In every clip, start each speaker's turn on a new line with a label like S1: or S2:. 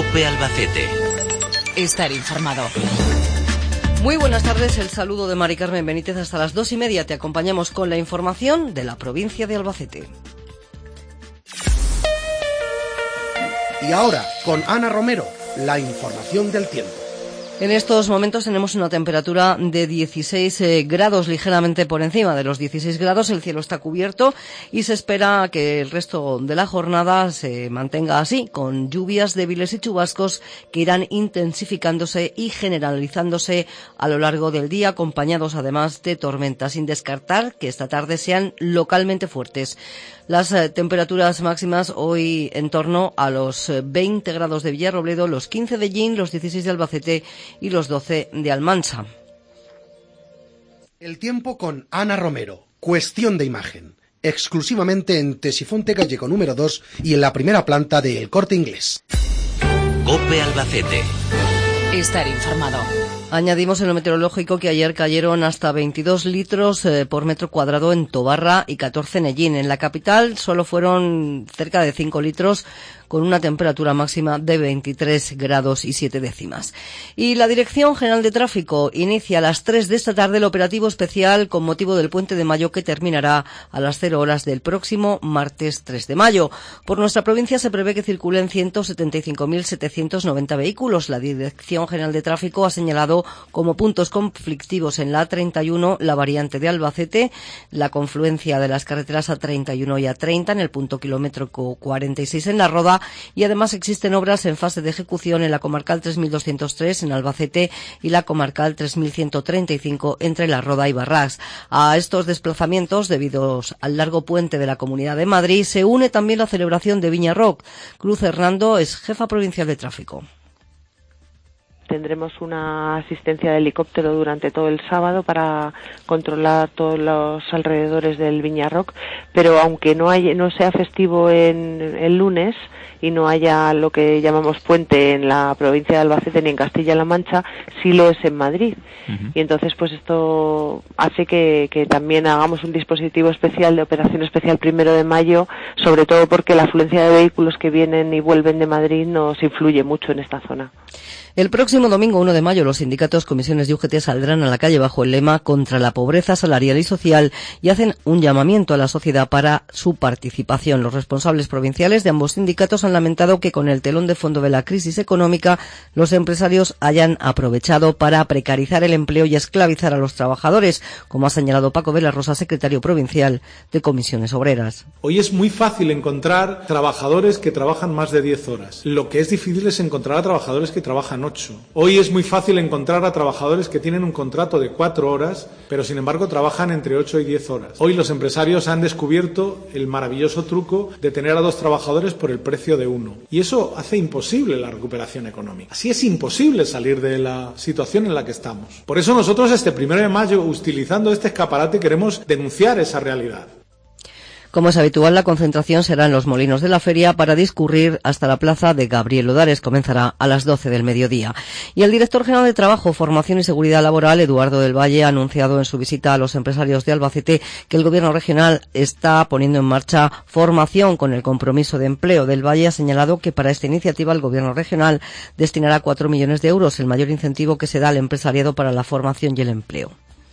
S1: COPE Albacete.
S2: Estar informado.
S3: Muy buenas tardes, el saludo de Mari Carmen Benítez. Hasta las 2:30 te acompañamos con la información de la provincia de Albacete.
S4: Y ahora, con Ana Romero, la información del tiempo.
S3: En estos momentos tenemos una temperatura de 16 grados, ligeramente por encima de los 16 grados. El cielo está cubierto y se espera que el resto de la jornada se mantenga así, con lluvias débiles y chubascos que irán intensificándose y generalizándose a lo largo del día, acompañados además de tormentas, sin descartar que esta tarde sean localmente fuertes. Las temperaturas máximas hoy en torno a los 20 grados de Villarrobledo, los 15 de Llín, los 16 de Albacete y los 12 de Almansa.
S4: El tiempo con Ana Romero. Cuestión de imagen. Exclusivamente en Tesifonte Gallego número 2 y en la primera planta de El Corte Inglés.
S1: COPE Albacete.
S2: Estar informado.
S3: Añadimos en lo meteorológico que ayer cayeron hasta 22 litros por metro cuadrado en Tobarra y 14 en Ellín. En la capital solo fueron cerca de 5 litros, con una temperatura máxima de 23 grados y 7 décimas. Y la Dirección General de Tráfico inicia a las 3 de esta tarde el operativo especial con motivo del Puente de Mayo, que terminará a las 0 horas del próximo martes 3 de mayo. Por nuestra provincia se prevé que circulen 175.790 vehículos. La Dirección General de Tráfico ha señalado como puntos conflictivos en la A31 la variante de Albacete, la confluencia de las carreteras A31 y A30 en el punto kilómetro 46 en La Roda, y además existen obras en fase de ejecución en la comarcal 3203 en Albacete y la comarcal 3135 entre La Roda y Barrás. A estos desplazamientos, debidos al largo puente de la Comunidad de Madrid, se une también la celebración de Viña Rock. Cruz Hernando es jefa provincial de tráfico.
S5: Tendremos una asistencia de helicóptero durante todo el sábado para controlar todos los alrededores del Viña Rock, pero aunque no sea festivo el lunes y no haya lo que llamamos puente en la provincia de Albacete ni en Castilla-La Mancha, sí lo es en Madrid. Uh-huh. Y entonces pues esto hace que también hagamos un dispositivo especial de operación especial 1 de mayo, sobre todo porque la afluencia de vehículos que vienen y vuelven de Madrid nos influye mucho en esta zona.
S3: El próximo domingo 1 de mayo los sindicatos, comisiones y UGT saldrán a la calle bajo el lema contra la pobreza salarial y social y hacen un llamamiento a la sociedad para su participación. Los responsables provinciales de ambos sindicatos han lamentado que con el telón de fondo de la crisis económica los empresarios hayan aprovechado para precarizar el empleo y esclavizar a los trabajadores, como ha señalado Paco de la Rosa, secretario provincial de Comisiones Obreras.
S6: Hoy es muy fácil encontrar trabajadores que trabajan más de 10 horas. Lo que es difícil es encontrar a trabajadores que trabajan 8. Hoy es muy fácil encontrar a trabajadores que tienen un contrato de 4 horas, pero sin embargo trabajan entre 8 y 10 horas. Hoy los empresarios han descubierto el maravilloso truco de tener a 2 trabajadores por el precio de 1. Y eso hace imposible la recuperación económica. Así es imposible salir de la situación en la que estamos. Por eso nosotros este 1 de mayo, utilizando este escaparate, queremos denunciar esa realidad.
S3: Como es habitual, la concentración será en los molinos de la feria para discurrir hasta la plaza de Gabriel Odares. Comenzará a las 12 del mediodía. Y el director general de Trabajo, Formación y Seguridad Laboral, Eduardo del Valle, ha anunciado en su visita a los empresarios de Albacete que el gobierno regional está poniendo en marcha formación con el compromiso de empleo. Del Valle ha señalado que para esta iniciativa el gobierno regional destinará 4 millones de euros, el mayor incentivo que se da al empresariado para la formación y el empleo.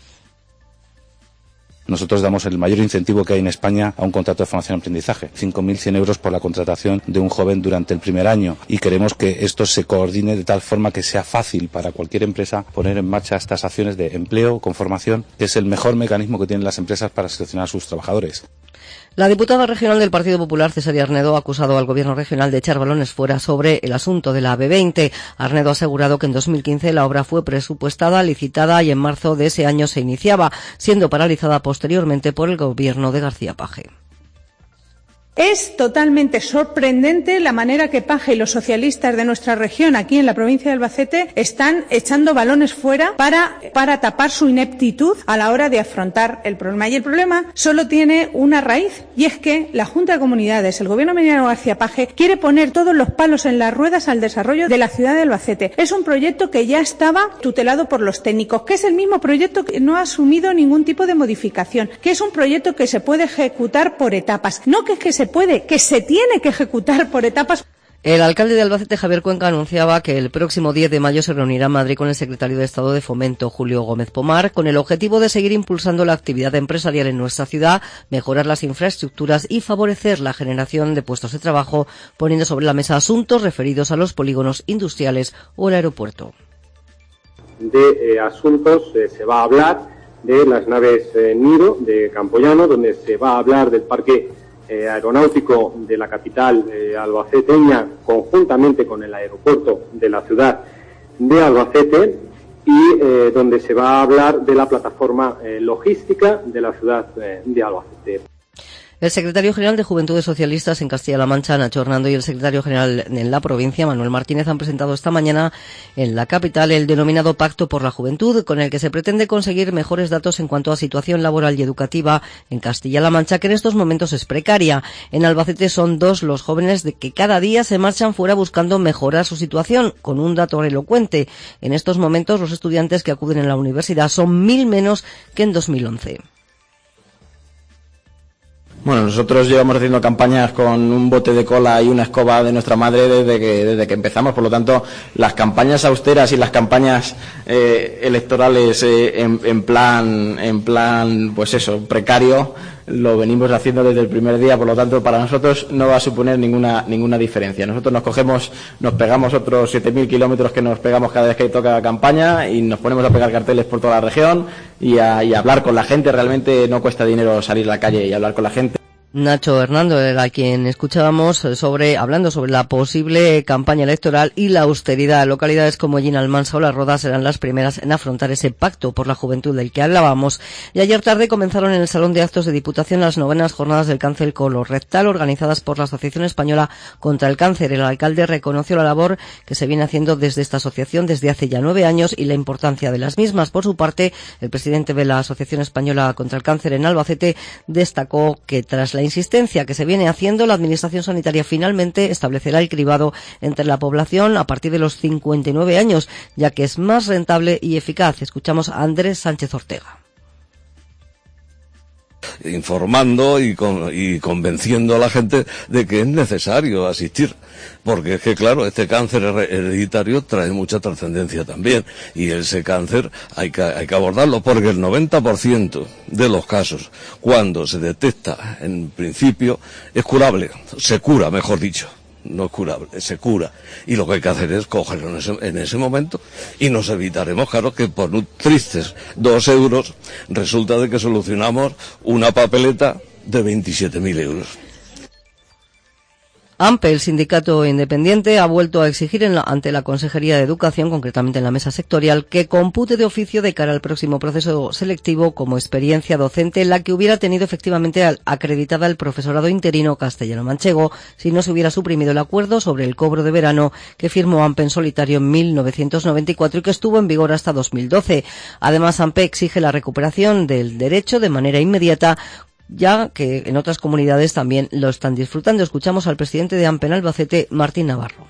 S7: Nosotros damos el mayor incentivo que hay en España a un contrato de formación y aprendizaje, 5.100 euros por la contratación de un joven durante el primer año, y queremos que esto se coordine de tal forma que sea fácil para cualquier empresa poner en marcha estas acciones de empleo con formación, que es el mejor mecanismo que tienen las empresas para seleccionar a sus trabajadores.
S3: La diputada regional del Partido Popular, Cesaria Arnedo, ha acusado al gobierno regional de echar balones fuera sobre el asunto de la B20. Arnedo ha asegurado que en 2015 la obra fue presupuestada, licitada y en marzo de ese año se iniciaba, siendo paralizada posteriormente por el gobierno de García Page.
S8: Es totalmente sorprendente la manera que Paje y los socialistas de nuestra región, aquí en la provincia de Albacete, están echando balones fuera para tapar su ineptitud a la hora de afrontar el problema. Y el problema solo tiene una raíz, y es que la Junta de Comunidades, el gobierno de García Page, quiere poner todos los palos en las ruedas al desarrollo de la ciudad de Albacete. Es un proyecto que ya estaba tutelado por los técnicos, que es el mismo proyecto que no ha asumido ningún tipo de modificación, que es un proyecto que se puede ejecutar por etapas, no que se puede, que se tiene que ejecutar por etapas.
S3: El alcalde de Albacete, Javier Cuenca, anunciaba que el próximo 10 de mayo se reunirá en Madrid con el secretario de Estado de Fomento, Julio Gómez Pomar, con el objetivo de seguir impulsando la actividad empresarial en nuestra ciudad, mejorar las infraestructuras y favorecer la generación de puestos de trabajo, poniendo sobre la mesa asuntos referidos a los polígonos industriales o el aeropuerto.
S9: De asuntos se va a hablar de las naves Nido de Campoyano, donde se va a hablar del parque aeronáutico de la capital albaceteña, conjuntamente con el aeropuerto de la ciudad de Albacete, y donde se va a hablar de la plataforma logística de la ciudad de Albacete.
S3: El secretario general de Juventudes Socialistas en Castilla-La Mancha, Nacho Hernando, y el secretario general en la provincia, Manuel Martínez, han presentado esta mañana en la capital el denominado Pacto por la Juventud, con el que se pretende conseguir mejores datos en cuanto a situación laboral y educativa en Castilla-La Mancha, que en estos momentos es precaria. En Albacete son 2 los jóvenes de que cada día se marchan fuera buscando mejorar su situación, con un dato elocuente. En estos momentos los estudiantes que acuden a la universidad son 1.000 menos que en 2011.
S10: Bueno, nosotros llevamos haciendo campañas con un bote de cola y una escoba de nuestra madre desde que empezamos, por lo tanto, las campañas austeras y las campañas electorales en plan, pues eso, precario, lo venimos haciendo desde el primer día, por lo tanto, para nosotros no va a suponer ninguna diferencia. Nosotros nos pegamos otros 7.000 kilómetros que nos pegamos cada vez que toca campaña y nos ponemos a pegar carteles por toda la región y a hablar con la gente. Realmente no cuesta dinero salir a la calle y hablar con la gente.
S3: Nacho Hernando era quien escuchábamos hablando sobre la posible campaña electoral y la austeridad. Localidades como Almansa o Las Rodas serán las primeras en afrontar ese pacto por la juventud del que hablábamos. Y ayer tarde comenzaron en el Salón de Actos de Diputación las 9ª jornadas del cáncer colorectal organizadas por la Asociación Española contra el Cáncer. El alcalde reconoció la labor que se viene haciendo desde esta asociación desde hace ya 9 años y la importancia de las mismas. Por su parte, el presidente de la Asociación Española contra el Cáncer en Albacete destacó que tras la insistencia que se viene haciendo, la Administración Sanitaria finalmente establecerá el cribado entre la población a partir de los 59 años, ya que es más rentable y eficaz. Escuchamos a Andrés Sánchez Ortega.
S11: Informando y convenciendo a la gente de que es necesario asistir, porque es que claro, este cáncer hereditario trae mucha trascendencia también, y ese cáncer hay que abordarlo, porque el 90% de los casos, cuando se detecta en principio, es curable, se cura, mejor dicho. No es curable, se cura. Y lo que hay que hacer es cogerlo en ese momento y nos evitaremos, claro, que por tristes 2 euros resulta de que solucionamos una papeleta de 27.000 euros.
S3: AMPE, el sindicato independiente, ha vuelto a exigir ante la Consejería de Educación, concretamente en la mesa sectorial, que compute de oficio de cara al próximo proceso selectivo como experiencia docente la que hubiera tenido efectivamente acreditada el profesorado interino castellano-manchego si no se hubiera suprimido el acuerdo sobre el cobro de verano que firmó AMPE en solitario en 1994 y que estuvo en vigor hasta 2012. Además, AMPE exige la recuperación del derecho de manera inmediata, ya que en otras comunidades también lo están disfrutando. Escuchamos al presidente de AMPE en Albacete, Martín Navarro.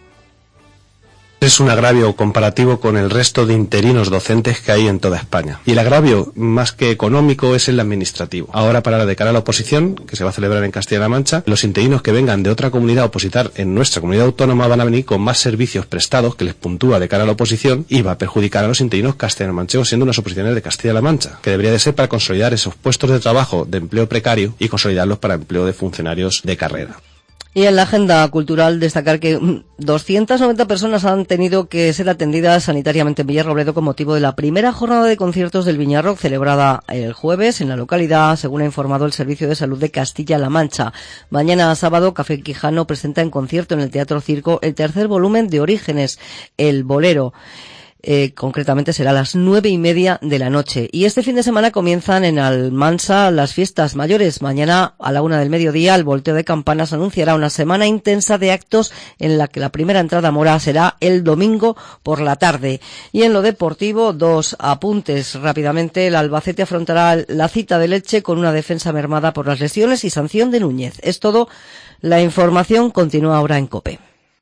S12: Es un agravio comparativo con el resto de interinos docentes que hay en toda España. Y el agravio, más que económico, es el administrativo. Ahora, de cara a la oposición, que se va a celebrar en Castilla-La Mancha, los interinos que vengan de otra comunidad a opositar en nuestra comunidad autónoma van a venir con más servicios prestados que les puntúa de cara a la oposición y va a perjudicar a los interinos castellano-manchegos, siendo unas oposiciones de Castilla-La Mancha, que debería de ser para consolidar esos puestos de trabajo de empleo precario y consolidarlos para empleo de funcionarios de carrera.
S3: Y en la agenda cultural destacar que 290 personas han tenido que ser atendidas sanitariamente en Villarrobledo con motivo de la primera jornada de conciertos del Viña Rock celebrada el jueves en la localidad, según ha informado el Servicio de Salud de Castilla-La Mancha. Mañana sábado, Café Quijano presenta en concierto en el Teatro Circo el 3er volumen de Orígenes, El Bolero. Concretamente será a las 9:30 de la noche. Y este fin de semana comienzan en Almansa las fiestas mayores. Mañana a la 1 del mediodía el volteo de campanas anunciará una semana intensa de actos en la que la primera entrada a mora será el domingo por la tarde. Y en lo deportivo, 2 apuntes rápidamente. El Albacete afrontará la cita de Elche con una defensa mermada por las lesiones y sanción de Núñez. Es todo. La información continúa ahora en COPE.